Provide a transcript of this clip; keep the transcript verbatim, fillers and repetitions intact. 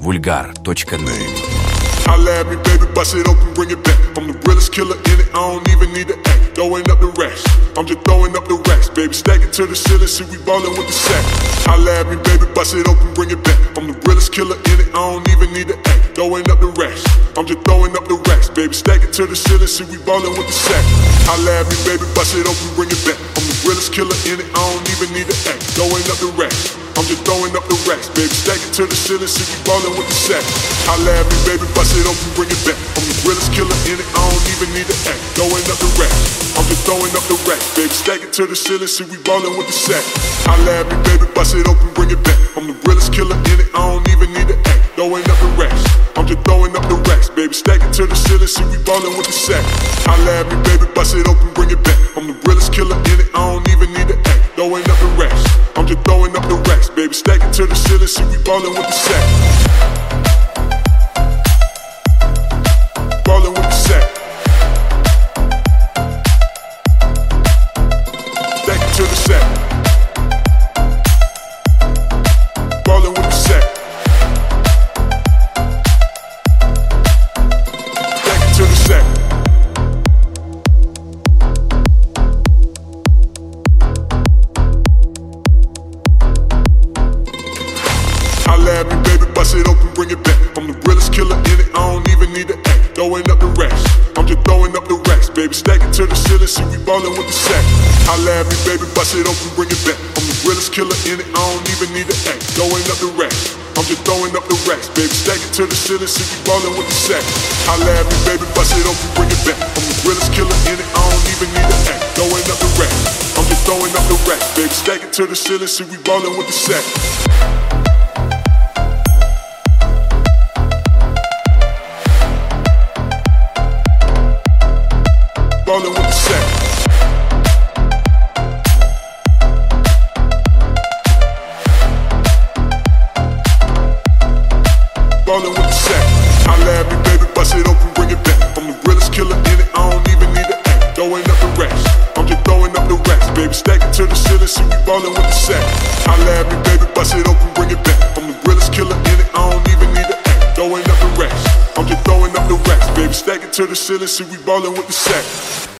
vulgar точка net. Holla at me, baby, bust it open, bring it back. I'm the realest killer in it, I don't even need to act. Throwing up the racks, I'm just throwing up the racks, baby. Stacking to the ceiling, see we ballin' with the sack. Holla at me, baby, bust it open, bring it back. I'm the realest killer in it, I don't even need to act. Throwing up the racks, I'm just throwing up the racks, baby. Stacking to the ceiling, see we ballin' with the sack. Holla at me, baby, bust it open, bring it back. I'm the realest killer in it, I don't even need to act. Throwing up the racks, I'm just throwing up the racks, baby. Stacking to the ceiling, see we ballin' with the sack. Holla at me, baby, bust it open, bring it back. I'm the realest killer in it, I don't even need to act. Throwing up the racks, I'm just throwing up the racks, baby. Stacking to the ceiling, see we ballin' with the sack. Holla at me, baby, bust it open, bring it back. I'm the realest killer in it, I don't even need to act. Throwing up the racks, I'm just throwing up the racks, baby. Stacking to the ceiling, see we ballin' with the sack. Holla at me, baby, bust it open, bring it back. I'm the realest killer in it, I don't even need to act. Throwing up the racks, I'm just throwing up the racks, baby. Stacking to the ceiling, see we ballin' with the sack. Ballin' with the sack. Stacking to the sack. Ballin' with the sack. Stacking to the sack. Holla at me, baby, bust it open, bring it back. I'm the realest killer in it, I don't even need to act. Throwing up the racks, I'm just throwing up the racks, baby. Stacking to the ceiling, see we ballin' with the sack. Holla at me, baby, bust it open, bring it back. I'm the realest killer in it, I don't even need to act. Throwing up the racks, I'm just throwing up the racks, baby. Stacking to the ceiling, see we ballin' with the sack. Holla at me, baby, bust it open, bring it back. I'm the realest killer in it, I don't even need to act. Throwing up the racks, I'm just throwing up the racks, baby. Stacking to the ceiling, see we ballin' with the sack. Ballin' with the sack. Ballin' with the sack. Holla at me, baby, bust it open, bring it back. I'm the realest killer in it, I don't even need to act. Throwing up the racks, I'm just throwing up the racks, baby. Stacking to the ceiling, see we ballin' with the sack. Holla at me, baby, bust it open, bring it back. I'm the realest killer in it, I don't even need to act. Throwing up the racks, I'm just throwing up the racks, baby. Stacking to the ceiling, see we ballin' with the sack.